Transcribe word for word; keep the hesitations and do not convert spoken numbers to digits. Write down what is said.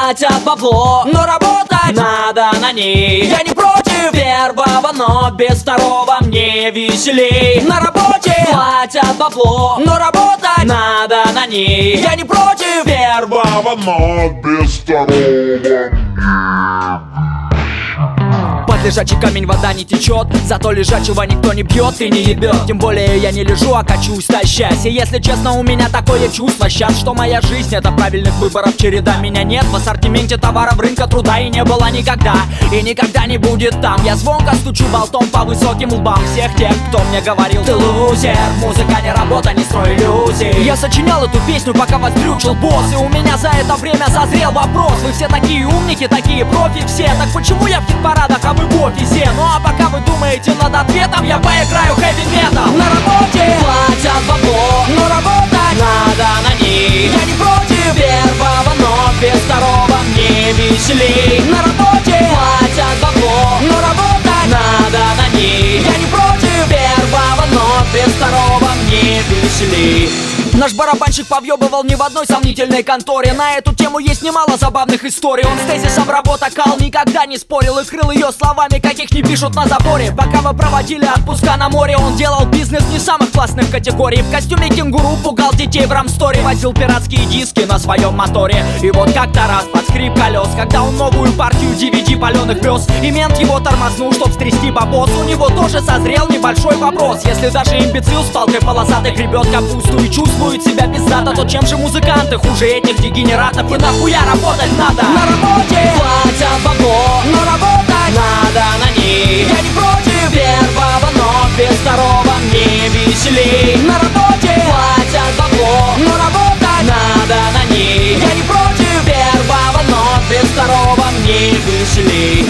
платят бабло, но работать надо на ней. Я не против первого, но без второго мне веселей. На работе платят бабло, но работать надо на ней. Я не против первого, но без второго. Под лежачий камень вода не течет, зато лежачего никто не бьет и не ебет. Тем более я не лежу, а качусь, тащась. И если честно, у меня такое чувство сейчас, что моя жизнь — это правильных выборов череда. Меня нет в ассортименте товаров рынка труда, и не было никогда, и никогда не будет там. Я звонко стучу болтом по высоким лбам всех тех, кто мне говорил: ты лузер, музыка не работа, не строй иллюзий. Я сочинял эту песню, пока воздрючил босс, и у меня за это время созрел вопрос: вы все такие умники, такие профи все, так почему я в хит-парадах, а вы в офисе? Ну а пока вы думаете над ответом, я поиграю хэви-метал. На работе платят бабло, но работать надо на ней. Я не против первого, но без второго мне веселей. На работе платят бабло, но работать надо на ней. Я не против первого, но без второго мне веселей. Наш барабанщик повъебывал не в одной сомнительной конторе. На эту тему есть немало забавных историй. Он с тезисом работа кал, никогда не спорил и крыл ее словами, каких не пишут на заборе. Пока вы проводили отпуска на море, он делал бизнес не самых классных категорий. В костюме кенгуру пугал детей в рамсторе, возил пиратские диски на своем моторе. И вот как-то раз под скрип колес, когда он новую партию ди ви ди паленых вез, и мент его тормознул, чтоб стрясти бабос, у него тоже созрел небольшой вопрос: если даже имбецил с палкой полосатой гребет капусту и чувствует себя пиздато, то чем же музыканты хуже этих дегенератов? И нахуя работать надо? На работе платят бабло, но работать надо на ней. Я не против первого, но без второго мне веселей. На работе платят бабло, но работать надо на ней. Я не против первого, но без второго мне веселей.